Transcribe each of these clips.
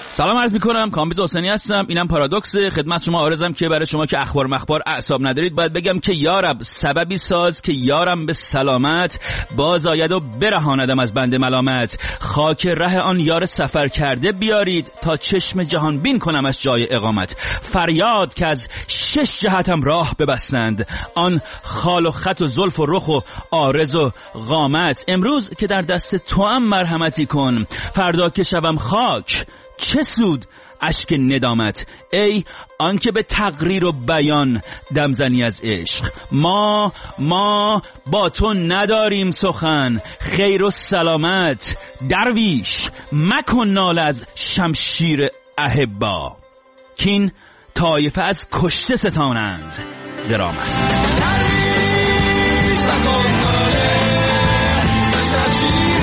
سلام عرض میکنم، کامبیز حسینی هستم. اینم پارادوکس. خدمت شما عارضم که برای شما که اخبار مخبار اعصاب ندارید باید بگم که یارب سببی ساز که یارم به سلامت باز آید و برهاندم از بند ملامت. خاک ره آن یار سفر کرده بیارید تا چشم جهان بین کنم از جای اقامت. فریاد که از 6 جهتم راه ببستند، آن خال و خط و زلف و رخ و عارض و قامت. امروز که در دست تو هم مرحمتی کن، فردا که شوم خاک چه سود اشک ندامت. ای آنکه به تقریر و بیان دمزنی از عشق، ما با تو نداریم سخن. خیر و سلامت درویش مکن نال از شمشیر احبا، کین طایفه از کشته ستانند درآمد. درویش مکن نال از شمشیر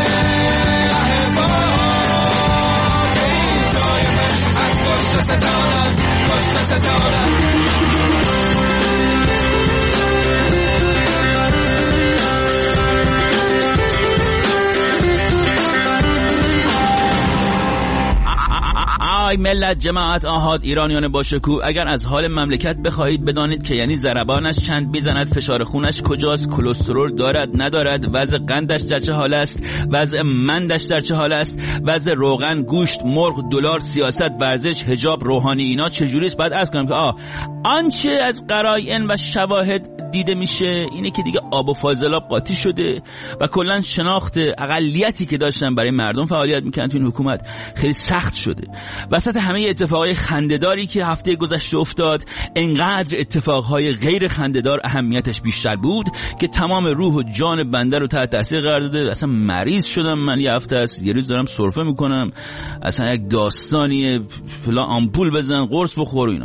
آی ملت، جماعت، آحاد، ایرانیان باشکوه، اگر از حال مملکت بخواهید بدانید که یعنی ضربانش چند بیزند، فشار خونش کجاست، کلسترول دارد ندارد، وضع قندش در چه حال است، وضع مندش در چه حال است، وضع روغن، گوشت، مرغ، دلار، سیاست، ورزش، حجاب، روحانی، اینا چجوری است. بعد عرض کنم که آنچه از قرائن و شواهد دیده میشه اینه که دیگه آب و فاضلاب قاطی شده و کلا شناخت اقلیتی که داشتن برای مردم فعالیت میکنن تو این حکومت خیلی سخت شده. وسط همه اتفاقای خنده‌داری که هفته گذشته افتاد، انقدر اتفاقهای غیر خنده‌دار اهمیتش بیشتر بود که تمام روح و جان بنده رو تحت تاثیر قرار داده. اصلا مریض شدم من، یه هفته است یه روز دارم سرفه میکنم، اصلا یک داستانیه، فلان آمپول بزن، قرص بخور و اینا.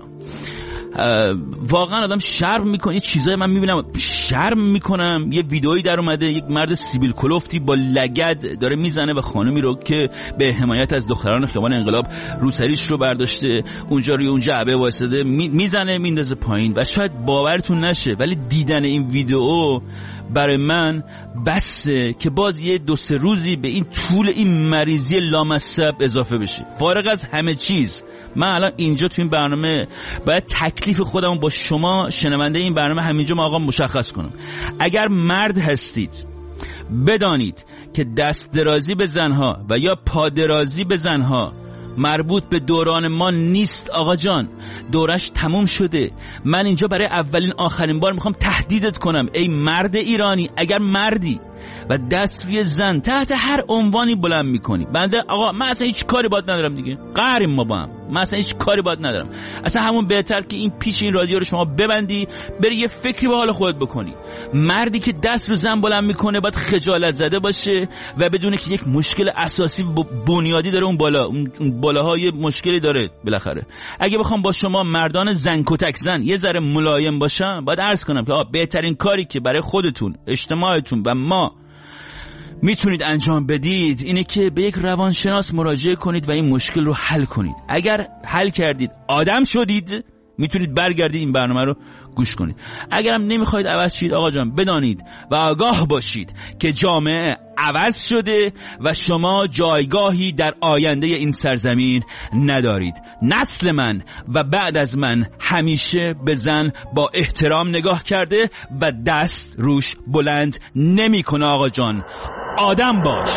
واقعا آدم شرم میکنه. یه چیزایی من میبینم شرم میکنم. یه ویدئویی در اومده، یک مرد سیبیل کلفتی با لگد داره میزنه و خانمی رو که به حمایت از دختران خیابان انقلاب روسریش رو برداشته اونجا روی اون جعبه وایساده میزنه میندازه پایین و شاید باورتون نشه ولی دیدن این ویدئو برای من بسه که باز یه 2-3 روزی به این طول این مریضی لامصب اضافه بشه. فارغ از همه چیز من الان اینجا تو این برنامه باید تکلیف خودمو با شما شنونده این برنامه همینجا آقا مشخص کنم. اگر مرد هستید بدانید که دست درازی به زنها و یا پادرازی به زنها مربوط به دوران ما نیست آقا جان، دورش تموم شده. من اینجا برای اولین آخرین بار میخوام تهدیدت کنم ای مرد ایرانی، اگر مردی و دست روی زن تحت هر عنوانی بلند میکنی، بنده آقا من اصلا هیچ کاری باید ندارم دیگه، قهریم ما با هم، من اصلا هیچ کاری باید ندارم. اصلا همون بهتر که این پیش این رادیو رو شما ببندی بری یه فکری به حال خودت بکنی. مردی که دست رو زن بلند میکنه باید خجالت زده باشه و بدونه که یک مشکل اساسی بنیادی داره. اون بالاها یه مشکلی داره بالاخره. اگه بخوام با شما مردان زن کتک زن یه ذره ملایم باشم باید عرض کنم که بهترین کاری که برای خودتون، اجتماعتون و ما میتونید انجام بدید اینه که به یک روانشناس مراجعه کنید و این مشکل رو حل کنید. اگر حل کردید آدم شدید میتونید برگردید این برنامه رو گوش کنید. اگرم نمیخواید عوض شید آقا جان بدانید و آگاه باشید که جامعه عوض شده و شما جایگاهی در آینده این سرزمین ندارید. نسل من و بعد از من همیشه به زن با احترام نگاه کرده و دست روش بلند نمیکنه. آقا جان آدم باش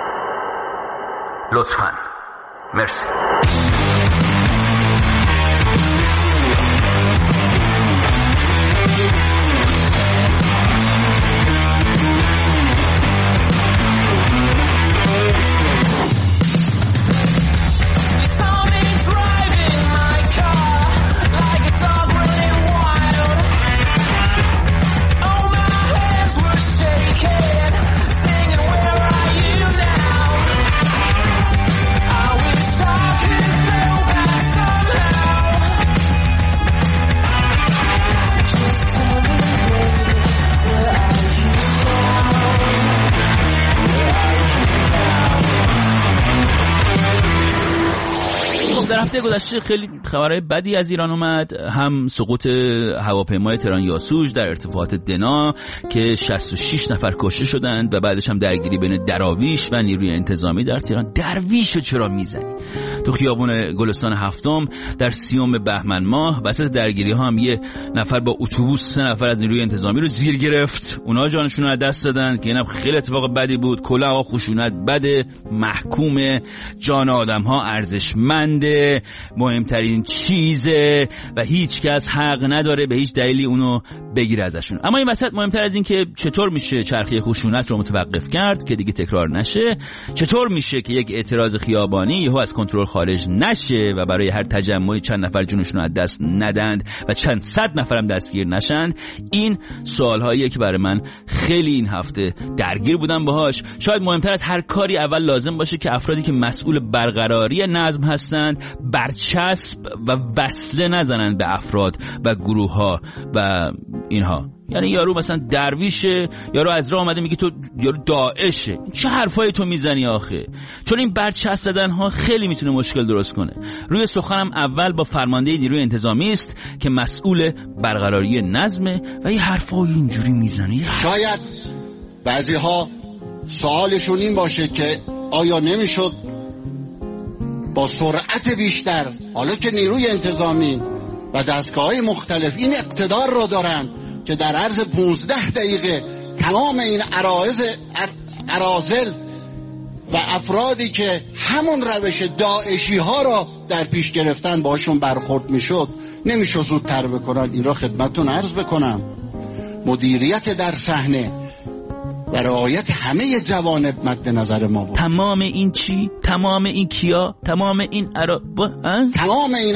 لطفاً. مرسی. هفته گذشته خیلی خبرهای بدی از ایران اومد. هم سقوط هواپیمای تهران یاسوج در ارتفاعات دنا که 66 نفر کشته شدند و بعدش هم درگیری بین دراویش و نیروی انتظامی در تهران. درویشو چرا میزنی؟ تو خیابون گلستان هفتم در 30 بهمن ماه وسط درگیری ها هم یه نفر با اتوبوس 3 نفر از نیروی انتظامی رو زیر گرفت. اونا جانشون رو از دست دادن که اینم خیلی اتفاق بدی بود. کلاه خشونت بده، محکومه، جان آدم ها ارزشمنده، مهمترین چیزه و هیچ کس حق نداره به هیچ دلیلی اونو بگیره ازشون. اما این وسط مهمتر از این که چطور میشه چرخه خشونت رو متوقف کرد که دیگه تکرار نشه، چطور میشه که یک اعتراض خیابانی یهو از کنترل خارج نشه و برای هر تجمعی چند نفر جونشون رو از دست ندند و چند صد نفرم دستگیر نشند، این سوالهاییه که برای من خیلی این هفته درگیر بودم باهاش. شاید مهمتر از هر کاری اول لازم باشه که افرادی که مسئول برقراری نظم هستند برچسب و وصله نزنند به افراد و گروه ها و اینها. یعنی یارو مثلا درویشه، یارو از راه اومده میگه تو یارو داعشه. چه حرفایی تو میزنی آخه؟ چون این برچسب زدن ها خیلی میتونه مشکل درست کنه. روی سخنم اول با فرمانده نیروی انتظامی است که مسئول برقراری نظمه و یه حرفای اینجوری میزنه. شاید بعضی ها سوالشون این باشه که آیا نمیشد با سرعت بیشتر، حالا که نیروی انتظامی و دستگاه‌های مختلف این اقتدار رو دارن که در عرض 15 دقیقه تمام این اراذل و افرادی که همون روش داعشی ها را در پیش گرفتن باشون برخورد میشد نمیشه زودتر بکنن. این را خدمتتون عرض بکنم، مدیریت در صحنه و رعایت همه جوانب مد نظر ما بود. تمام این چی؟ تمام این کیا؟ تمام این تمام این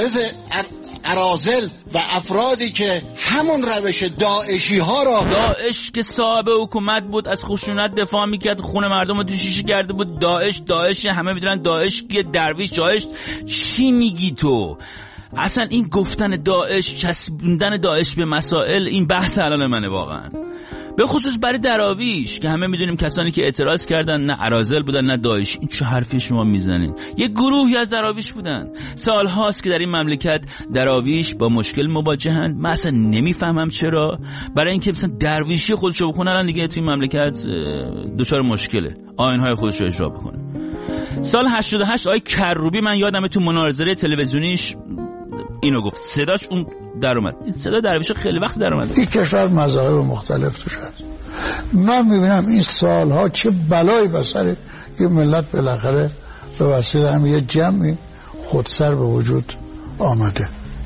اراذل و افرادی که همون روش داعشی ها را، داعش که صاحب حکومت بود از خشونت دفاع میکرد، خون مردم رو تو شیشه کرده بود، داعش همه میدونن داعش که درویش داعش. چی میگی تو؟ اصلا این گفتن داعش، چسبوندن داعش به مسائل، این بحث الان منه واقعا، به خصوص برای دراویش که همه میدونیم کسانی که اعتراض کردن نه اراذل بودن نه داعش. این چه حرفی شما میزنین؟ یک گروهی از دراویش بودن. سال هاست که در این مملکت دراویش با مشکل مواجهن. من اصلا نمیفهمم چرا. برای اینکه مثلا درویشی خودشو بکنه الان دیگه توی مملکت دچار مشکله، آیین‌های خودشو اجرا بکنه. سال 88 آقای کروبی، من یادمه تو مناظره تلویزیونیش اینو گفت، صداش اون در اومد. این صدا درویش خیلی وقت در اومد. این کشور مذاهب مختلف توش هست. من میبینم این سالها چه بلایی به سر این ملت بالاخره به وسیله هم یه جمعی خودسر به وجود آمده.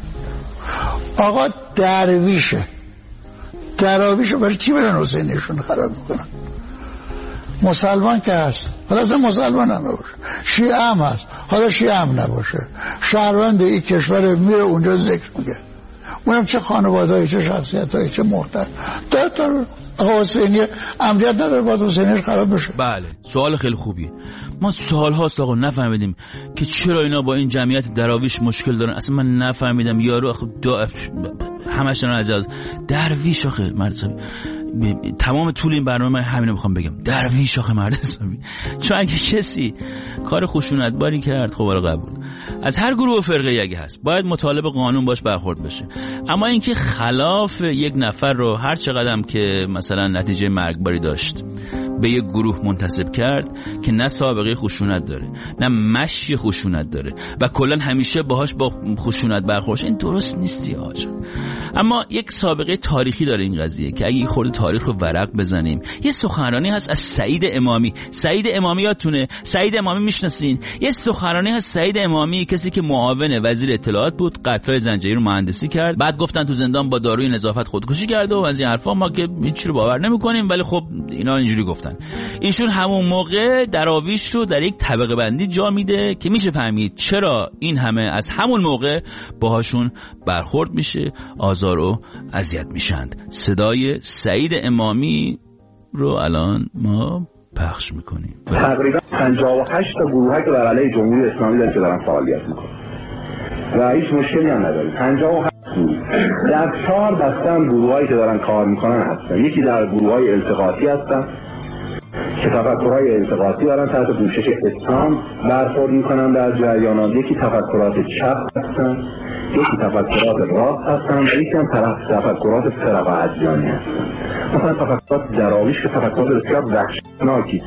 آقا درویشه برای چی برن حسینیشون خراب میکنن؟ مسلمان که هست، حالا اصلا مسلمان هم نباشه، شیعه هم هست، حالا شیعه هم نباشه، شهروند این کشور میره اونجا ذکر میگه، اونم چه خانوادهایی، چه شخصیتایی، چه محترم داره. آقا حسینی امریت نداره باید حسینیش خراب بشه. بله، سوال خیلی خوبیه. ما سوال هاست آقا نفهمیدیم که چرا اینا با این جمعیت دراویش مشکل دارن. اصلا من نفهمیدم. یارو همش دارن از درویش آخه مرد حسابی. تمام طول این برنامه من همینو میخوام بگم، درویش آخه مرد حسابی. چون اگه کسی کار خشونتباری کرد خب حالا قبول، از هر گروه و فرقه اگه هست باید مطالب قانون باش برخورد بشه. اما اینکه خلاف یک نفر رو هر چقدرم که مثلا نتیجه مرگباری داشت به یک گروه منتسب کرد که نه سابقه خشونت داره نه مشی خشونت داره و کلا همیشه باهاش با خشونت برخورد، این درست نیستی آقا. اما یک سابقه تاریخی داره این قضیه که اگه خورده تاریخ رو ورق بزنیم، یه سخنرانی هست از سعید امامی یادتونه؟ سعید امامی میشناسین؟ یه سخنرانی هست سعید امامی، کسی که معاون وزیر اطلاعات بود، قتل‌های زنجیری رو مهندسی کرد، بعد گفتن تو زندان با داروی نظافت خودکشی کرده و از این حرفا. ما که هیچ رو باور نمی‌کنیم ولی خب اینا اینجوری گفتن. ایشون همون موقع دراویش رو در یک طبقه بندی جا میده که میشه فهمید چرا این همه از همون موقع باهاشون برخورد میشه، آزار و اذیت میشند. صدای سعید امامی رو الان ما پخش میکنیم. تقریبا 58 تا گروهی که در علیه جمهوری اسلامی دارن فعالیت میکنن و هیچ مشکلی هم نداریم. 58 در 4 دسته هم گروهایی که دارن کار میکنن هستن. یکی در گروههای التقاطی هستن که تفکرهای التقاطی دارن تحت پوشش اسلام برخورد میکنن در جریانات، یکی تفکرات چپ هستن، یکی تفکرات راست هستن و یکی هم تفکرات فرقه ادیانی هستن. مثلا تفکرات دراویش که تفکرات بسیار وحشتناکی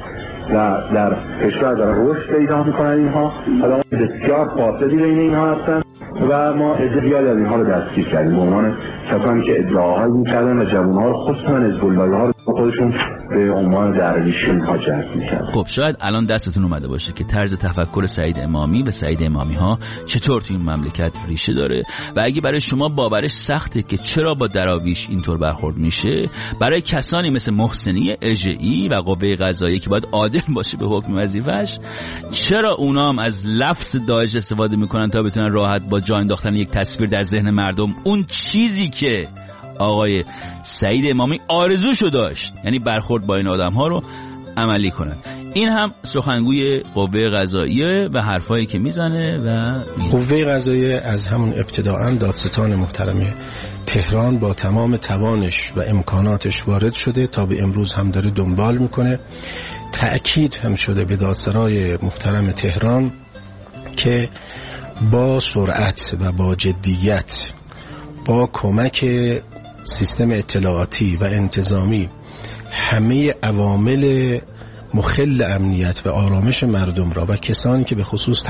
و در کشور دارن رشد پیدا میکنن. اینها آدم بسیار فاسدی بین اینها هستن و ما عده زیادی از اینها رو دستگیر کردیم به عنوان کسانی که ادعاهایی میکردن و جوانها رو خصوصا حزب اللهی‌ها رو خودشون به عنوان درویش اینها جذب میکردن. خب شاید الان دستتون اومده باشه که طرز تفکر سعید امامی و سعید امامی ها چطور توی این مملکت ریشه داره و اگه برای شما باورش سخته که چرا با دراویش اینطور برخورد میشه، برای کسانی مثل محسنی اژه‌ای و قوه قضاییه که باید عادل باشه به حکم وظیفه‌اش، چرا اونا هم از لفظ داعش استفاده میکنن تا بتونن راحت با جا انداختن یک تصویر در ذهن مردم اون چیزی که آقای سعید امامی آرزوشو داشت، یعنی برخورد با این آدم ها رو عملی کنن. این هم سخنگوی قوه قضاییه و حرفایی که میزنه. و قوه قضاییه از همون ابتداء دادستان محترم تهران با تمام توانش و امکاناتش وارد شده تا به امروز هم داره دنبال میکنه. تأکید هم شده به دادسرای محترم تهران که با سرعت و با جدیت با کمک سیستم اطلاعاتی و انتظامی همه عوامل مخل امنیت و آرامش مردم را و کسانی که به خصوص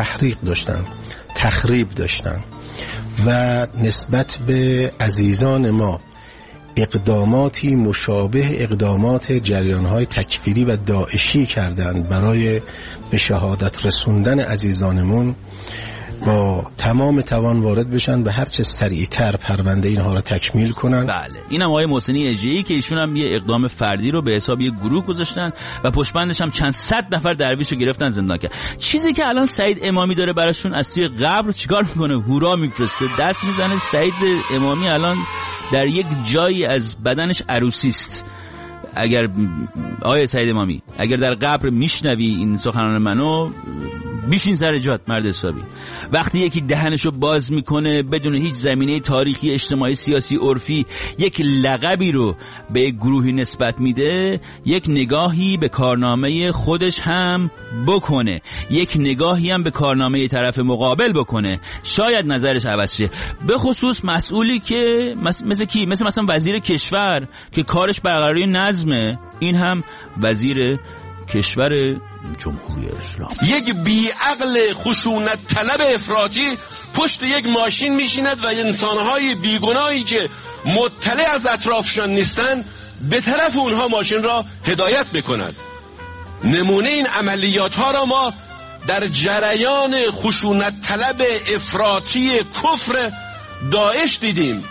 تخریب داشتن و نسبت به عزیزان ما اقداماتی مشابه اقدامات جریان‌های تکفیری و داعشی کردند برای به شهادت رسوندن عزیزانمون، با تمام توان وارد بشن و هرچه سریعتر پرونده اینها رو تکمیل کنن. بله، این هم آقای محسنی اژه‌ای که ایشون هم یه اقدام فردی رو به حساب یه گروه گذاشتن و پشتبندش هم چند صد نفر درویش رو گرفتن زندان کرد. چیزی که الان سعید امامی داره براشون از توی قبر چیکار میکنه؟ هورا میفرسته، دست میزنه. سعید امامی الان در یک جایی از بدنش عروسی است. اگر آقای سعید امامی اگر در قبر میشنوی این سخنان منو، بیشین سر جات مرد حسابی. وقتی یکی دهنشو باز میکنه بدون هیچ زمینه تاریخی، اجتماعی، سیاسی، عرفی، یک لقبی رو به یک گروهی نسبت میده، یک نگاهی به کارنامه خودش هم بکنه، یک نگاهی هم به کارنامه طرف مقابل بکنه، شاید نظرش عوض شه. به خصوص مسئولی که مثل کی؟ مثل مثلا وزیر کشور که کارش برقراری نظمه، این هم وزیر کشور جمهوری اسلامی. یک بیعقل خشونت طلب افراطی پشت یک ماشین میشیند و انسانهای بیگناهی که مطلع از اطرافشان نیستند به طرف اونها ماشین را هدایت بکند. نمونه این عملیات ها را ما در جریان خشونت طلب افراطی کفر داعش دیدیم.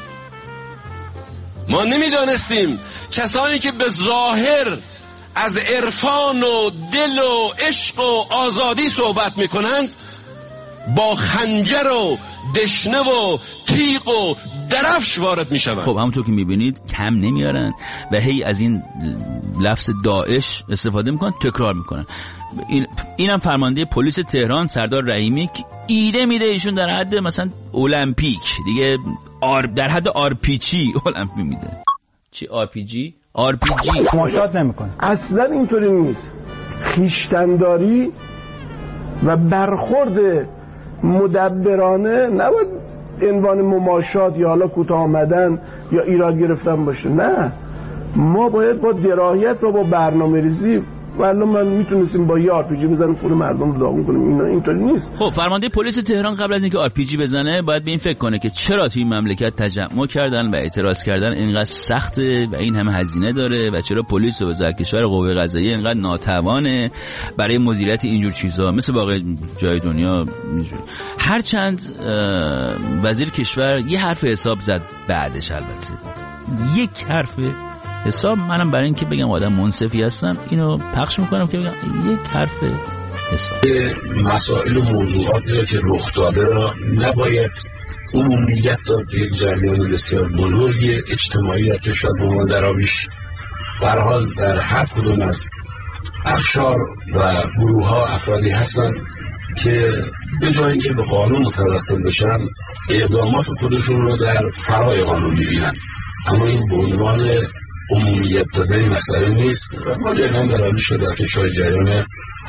ما نمیدانستیم کسانی که به ظاهر از عرفان و دل و عشق و آزادی صحبت میکنند با خنجر و دشنه و تیغ و درفش وارد میشوند. خب همونطور که میبینید کم نمیارن و هی از این لفظ داعش استفاده میکنن، تکرار میکنن. اینم فرمانده پلیس تهران سردار رحیمی که ایده میده ایشون در حد مثلا المپیک دیگه، در حد آرپیچی المپیک میده. چی آرپیجی؟ آرپیجی تماشات نمیکنه. اصلا اینطوری نیست. خویشتنداری و برخورد مدبرانه نباید عنوان مماشات یا حالا کوتاه آمدن یا ایراد گرفتن باشه. نه، ما باید با درایت و با برنامه‌ریزی، والله من میتونستیم با یه آرپیجی بزنیم خود مردم رو داغون کنیم. اینا اینطوری نیست. خب فرمانده پلیس تهران قبل از اینکه آرپیجی بزنه باید به این فکر کنه که چرا توی این مملکت تجمع کردن و اعتراض کردن اینقدر سخته و این همه هزینه داره و چرا پلیس و وزارت کشور قوه قضاییه اینقدر ناتوانه برای مدیریت اینجور چیزا مثل باقی جای دنیا. هرچند وزیر کشور یه حرف حساب زد بعدش، البته یک حرف حساب، منم برای اینکه بگم آدم منصفی هستم اینو پخش میکنم که بگم یک حرف حساب. مسائل و موضوعاتی که رخ داده را نباید عمومیت داد به یک جریان بسیار بزرگی اجتماعی که شاید به عنوان دراویش به هر حال در هر کدوم از اقشار و گروه‌ها افرادی هستند که به جای اینکه به قانون متوسل بشن اقدامات خودشون رو در فرای قانون می‌بینن، اما این به عنوان عمومیت دادن مسئله نیست و ما جریان دراویش در کشور جریان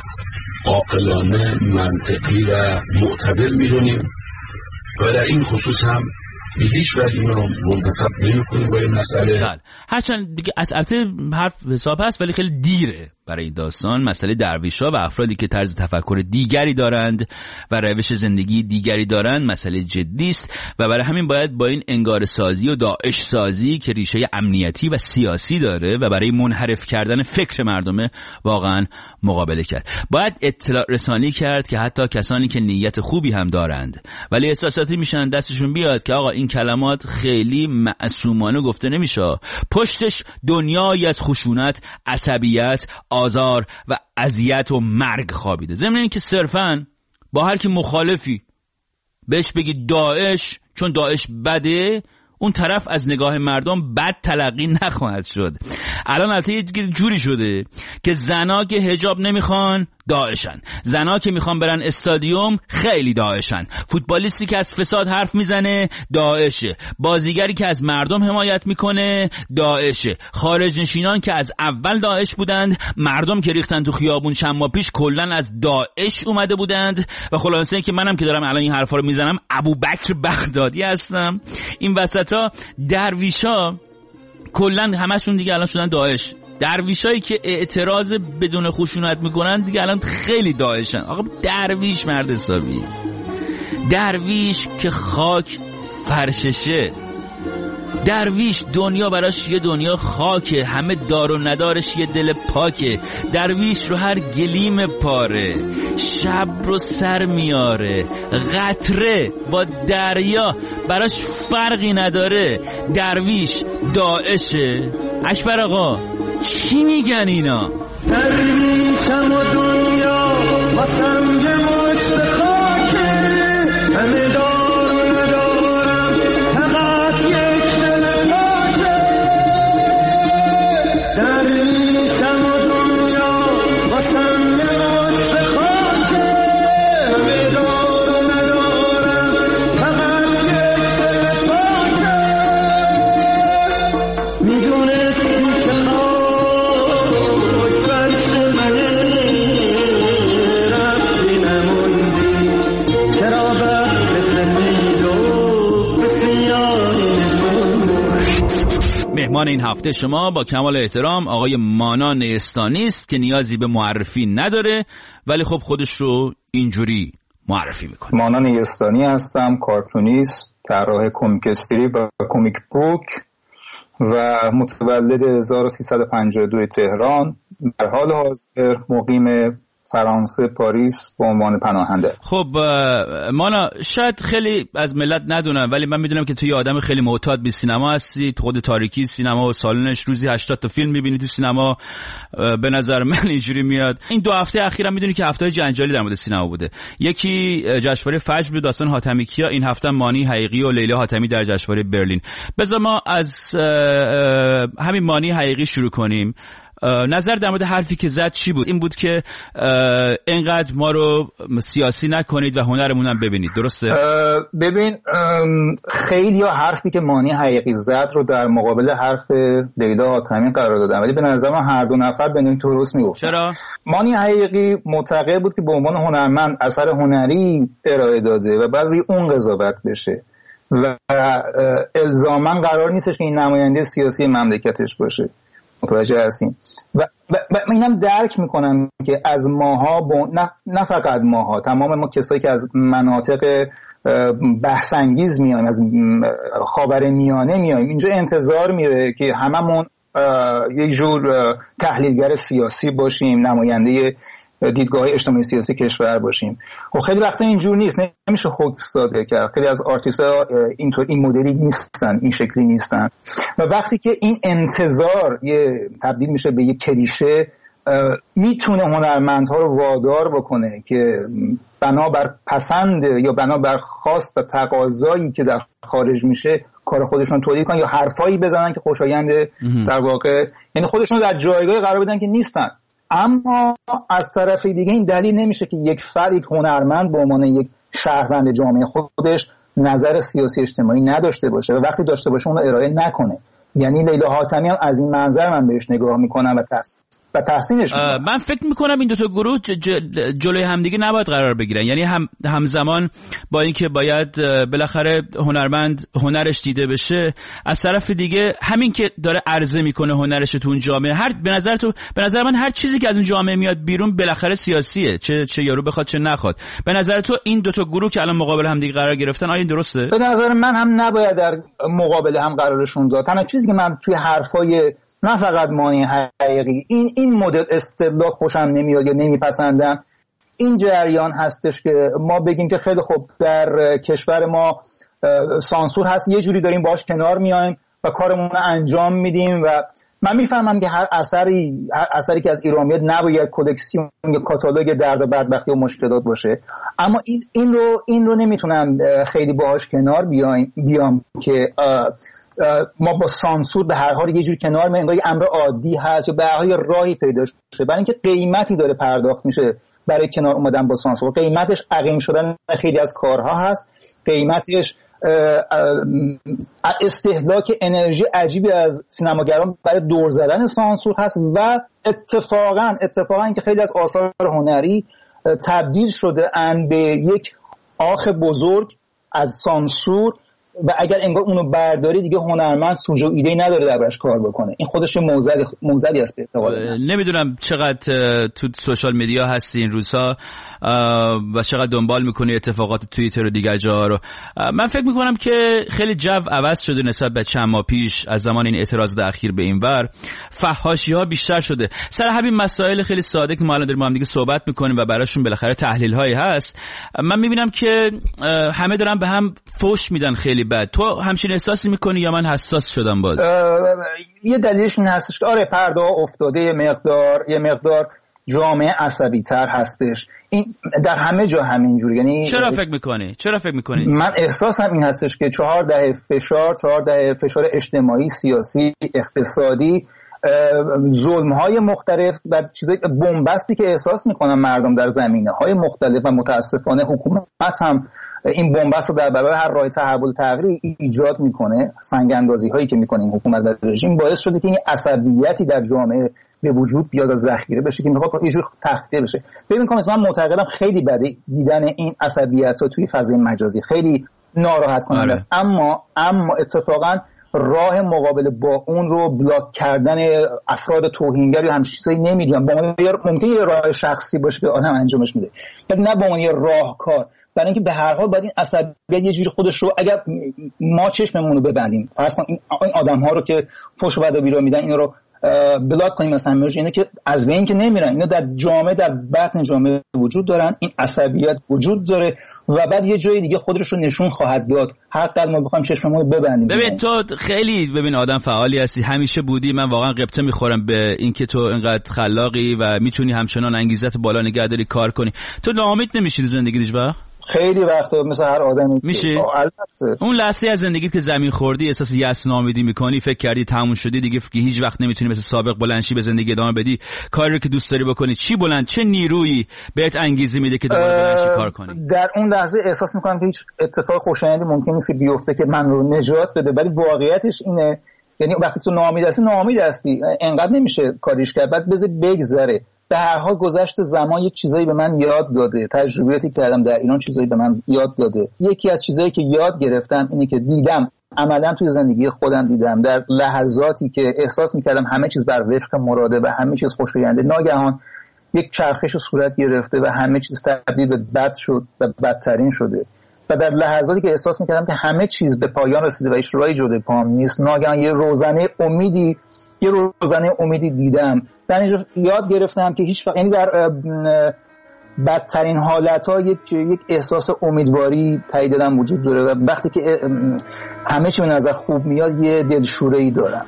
عاقلانه، منطقی و معتدل می‌دونیم و در این خصوص هم به هیچ وجه این رو منتصب نمی‌کنیم با این مسئله. هرچند دیگه البته حرف حساب هست ولی خیلی دیره برای داستان مسئله درویش‌ها و افرادی که طرز تفکر دیگری دارند و روش زندگی دیگری دارند مسئله جدی است و برای همین باید با این انگار سازی و داعش سازی که ریشه امنیتی و سیاسی داره و برای منحرف کردن فکر مردمه واقعا مقابله کرد. باید اطلاع رسانی کرد که حتی کسانی که نیت خوبی هم دارند ولی احساساتی میشن دستشون بیاد که آقا این کلمات خیلی معصومانه گفته نمیشه، پشتش دنیایی از خشونت، عصبیت، آزار و اذیت و مرگ خوابیده. ضمن اینکه صرفاً با هر کی مخالفی بهش بگی داعش چون داعش بده، اون طرف از نگاه مردم بد تلقی نخواهد شد. الان البته یه جوری شده که زنا که حجاب نمیخوان داعشن، زنا که میخوان برن استادیوم خیلی داعشن، فوتبالیستی که از فساد حرف میزنه داعشه، بازیگری که از مردم حمایت میکنه داعشه، خارج نشینان که از اول داعش بودند، مردم که ریختن تو خیابون چند ماه پیش کلن از داعش اومده بودند و خلاصه که منم که دارم الان این حرفا رو میزنم ابوبکر بغدادی هستم. این وسطا درویشا کلن همشون دیگه الان شدن داعش. درویشایی که اعتراض بدون خشونت میکنن دیگه الان خیلی داعشن. آقا درویش مرد حسابی، درویش که خاک فرششه، درویش دنیا براش یه دنیا خاکه، همه دار و ندارش یه دل پاکه، درویش رو هر گلیم پاره، شب رو سر میاره، قطره با دریا براش فرقی نداره، درویش داعشه. اکبر آقا چی میگن اینا؟ درویشم و دنیا واسم یه مشت خاکه، همه دار و ندارم فقط یک دل پاکه. درویشم و دنیا واسم یه مشت خاکه، همه دار و ندارم فقط یک دل پاکه. میدونستی که خاک فرش منه، رفتی نموندی چرا بست میلو به سیاهی نشون. مهمان این هفته شما با کمال احترام آقای مانا نیستانی است که نیازی به معرفی نداره ولی خب خودش رو اینجوری معرفی میکنه. مانا نیستانی هستم، کارتونیست، طراح کمیک استریپ و کمیک بوک و متولد 1352 تهران، در حال حاضر مقیم فرانسه پاریس به عنوان پناهنده. خب مانا، شاید خیلی از ملت ندونن ولی من میدونم که توی آدم خیلی معتاد به سینما هستی، تو خود تاریکی سینما و سالنش روزی 80 تا فیلم میبینی تو سینما. به نظر من اینجوری میاد این 2 هفته اخیرا میدونی که هفته جنجالی در مورد سینما بوده. یکی جشنواره فجر بود، داستان حاتمی کیا، این هفته مانی حقیقی و لیلا حاتمی در جشنواره برلین. بذار ما از همین مانی حقیقی شروع کنیم. نظر در مورد حرفی که زد چی بود؟ این بود که اینقدر ما رو سیاسی نکنید و هنرمون هم ببینید، درسته؟ ببین، خیلی ها حرفی که مانی حقیقی زد رو در مقابل حرف لیلا حاتمی قرار دادن ولی به نظر من هر دو نفر به نوعی درست میگفتن. چرا؟ مانی حقیقی معتقد بود که به عنوان هنرمند اثر هنری ارائه داده و بعد روی اون قضاوت بشه و الزاما قرار نیستش که این نماینده سیاسی مملکتش باشه. متوجه هستیم و من اینم درک میکنم که از ماها نه فقط ماها، تمام ما کسایی که از مناطق بحث‌انگیز میایم، از خاورمیانه میایم، اینجا انتظار میره که هممون یک جور تحلیلگر سیاسی باشیم، نماینده دیدگاه اجتماعی سیاسی کشور باشیم. خب خیلی وقتا اینجور نیست، نمیشه حکم صادر کرد. خیلی از آرتیست‌ها این مدلی نیستن، این شکلی نیستن و وقتی که این انتظار تبدیل میشه به یک کلیشه، میتونه هنرمندها رو وادار بکنه که بنابر پسند یا بنابر خواست و تقاضایی که در خارج میشه کار خودشون تولید کنن یا حرفایی بزنن که خوشاینده در واقع، یعنی خودشون در جایگاه قرار بدن که نیستن. اما از طرف دیگه این دلیل نمیشه که یک فرد، یک هنرمند به عنوان یک شهروند جامعه خودش نظر سیاسی اجتماعی نداشته باشه و وقتی داشته باشه اون رو ارائه نکنه. یعنی لیلا حاتمی هم از این منظر من بهش نگاه میکنم و تحسینش میکنم. من فکر میکنم این دوتا گروه جلوی همدیگه نباید قرار بگیرن، یعنی همزمان با اینکه باید بالاخره هنرمند هنرش دیده بشه، از طرف دیگه همین که داره عرضه میکنه هنرش تو اون جامعه، به نظر من هر چیزی که از اون جامعه میاد بیرون بالاخره سیاسیه، چه یارو بخواد چه نخواد. به نظر تو این دوتا گروه که الان مقابل همدیگه قرار گرفتن آیا این درسته؟ به نظر من هم نباید در مقابل هم قرارشون داد. تنها چیزی که من توی حرفای نه فقط مانی حقیقی این مدل استدلال خوشم نمیاد یا نمیپسندم، این جریان هستش که ما بگیم که خیلی خوب در کشور ما سانسور هست، یه جوری داریم باهاش کنار میایم و کارمون رو انجام میدیم. و من میفهمم که هر اثری که از ایران میاد نباید کلکسیون یا کاتالوگ درد و بدبختی و مشکلات باشه، اما این رو نمیتونم خیلی باهاش کنار بیام که ما با سانسور به هر حال یه جور کنار میایم، انگار یه امر عادی هست یا به هر حال راهی پیدا شده، برای اینکه قیمتی داره پرداخت میشه برای کنار اومدن با سانسور. قیمتش عقیم شدن خیلی از کارها هست، قیمتش استهلاک انرژی عجیبی از سینماگران برای دور زدن سانسور هست و اتفاقا اینکه خیلی از آثار هنری تبدیل شده ان به یک آخ بزرگ از سانسور و اگر انگار اونو برداری دیگه هنرمند سوژه و ایده‌ای نداره دربارش کار بکنه. این خودش موزلی است به اعتقاد من. نمیدونم چقدر تو سوشال میدیا هستی این روزها و چقدر دنبال میکنی اتفاقات توییتر و دیگر جاها رو. من فکر میکنم که خیلی جو عوض شده نسبت به چند ماه پیش از زمان این اعتراض اخیر به این ور، فحاشی‌ها بیشتر شده سر همین مسائل خیلی ساده که ما الان داریم با هم دیگه صحبت میکنیم و براشون بالاخره تحلیل‌هایی هست. من میبینم که همه دارن به هم فوش میدن خیلی بد. تو همچین احساسی میکنی یا من حساس شدم باز؟ یه دلیلش این هستش که آره پرده افتاده، یه مقدار جامعه عصبی تر هستش. این در همه جا همینجوری. یعنی چرا فکر میکنی؟ من احساسم این هستش که 4 دهه فشار اجتماعی، سیاسی، اقتصادی، ظلم‌های مختلف و چیزای بنبستی که احساس میکنن مردم در زمینه‌های مختلف و متاسفانه حکومت هم این بنبست رو در برابر هر راه تحول تغییری ایجاد میکنه. سنگ‌اندازی هایی که میکنه این حکومت و رژیم باعث شده که این عصبیتی در جامعه به وجود بیاد و ذخیره بشه که میخواد یه جور تخته بشه. ببین کاملا من معتقدم خیلی بده دیدن این عصبیت‌ها توی فضای مجازی، خیلی ناراحت کننده است. اما اتفاقا راه مقابله با اون رو بلاک کردن افراد توهینگر یا همچین چیزایی نمیدونم. ممکنه یه راه شخصی باشه که آدم انجامش میده، ولی نه به عنوان یه راهکار. برای اینکه به هر حال باید این عصبیت یه جوری خودش رو اگر ما چشممون رو ببندیم، فرض کن این آدم‌ها رو که فحش و بدبی رو میدن اینا رو بلاک کنیم مثلا، اینه که از بین که نمیرن، اینا در جامعه، در بطن جامعه وجود دارن، این عصبیت وجود داره و بعد یه جای دیگه خودش رو نشون خواهد داد هر قدر ما بخوایم چشممون رو ببندیم. ببین تو خیلی آدم فعالی هستی، همیشه بودی. من واقعا قبطه میخورم به اینکه تو اینقدر خلاقی و میتونی همچنان انگیزت بالا نگه داری کار کنی. تو ناامید نمیشی زندگی هیچ وقت؟ خیلی وقتا مثل هر آدمی میشه. اون لحظه از زندگیت که زمین خوردی احساس یأس ناامیدی میکنی، فکر کردی تموم شدی دیگه، که هیچ وقت نمیتونی مثل سابق بلندشی به زندگی ادامه بدی، کاری رو که دوست داری بکنی، چه نیرویی بهت انگیزه میده که دوباره بلندشی کار کنی؟ در اون لحظه احساس میکنم که هیچ اتفاق خوشایندی ممکن نیست بیفته که من رو نجات بده، ولی واقعیتش اینه، یعنی وقتی تو ناامید هستی انقدر نمیشه کاریش کرد، بعد بذار بگذره. به هر حال گذشت زمان یک چیزایی به من یاد داده، تجربیاتی کردم در ایران چیزایی به من یاد داده. یکی از چیزایی که یاد گرفتم اینه که دیدم، عملا توی زندگی خودم دیدم، در لحظاتی که احساس میکردم همه چیز بر وفق مراده و همه چیز خوشاینده، ناگهان یک چرخش صورت گرفته و همه چیز تبدیل به بد شد و بدترین شده. و در لحظاتی که احساس میکردم که همه چیز به پایان رسیده و هیچ راهی جلوی پام نیست، ناگهان یه روزنه امیدی دیدم. در اینجا یاد گرفتم که هیچ وقت، یعنی در بدترین حالت‌ها یک احساس امیدواری تایید دلم وجود داره و وقتی که همه چی به نظر خوب میاد یه دلشوره‌ای دارم.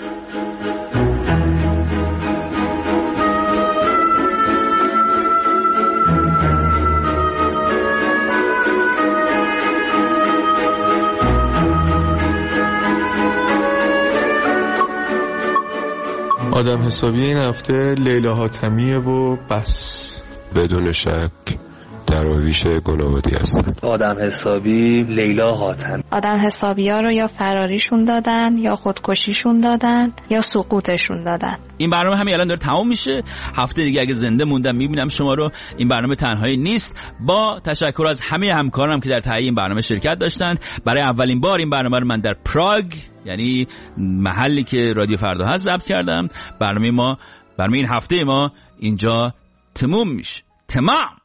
آدم حسابی این هفته لیلا حاتمیه و بس. بدون شک درویش گلابادی هستم. آدم حسابی لیلا حاتم. آدم حسابی ها رو یا فراریشون دادن یا خودکشیشون دادن یا سقوطشون دادن. این برنامه همین الان داره تمام میشه. هفته دیگه اگه زنده موندم میبینم شما رو. این برنامه تنهایی نیست. با تشکر از همه همکارانم که در تهیه این برنامه شرکت داشتن. برای اولین بار این برنامه رو من در پراگ، یعنی محلی که رادیو فردا هست، ضبط کردم. برنامه این هفته ما اینجا تموم میشه. تمام.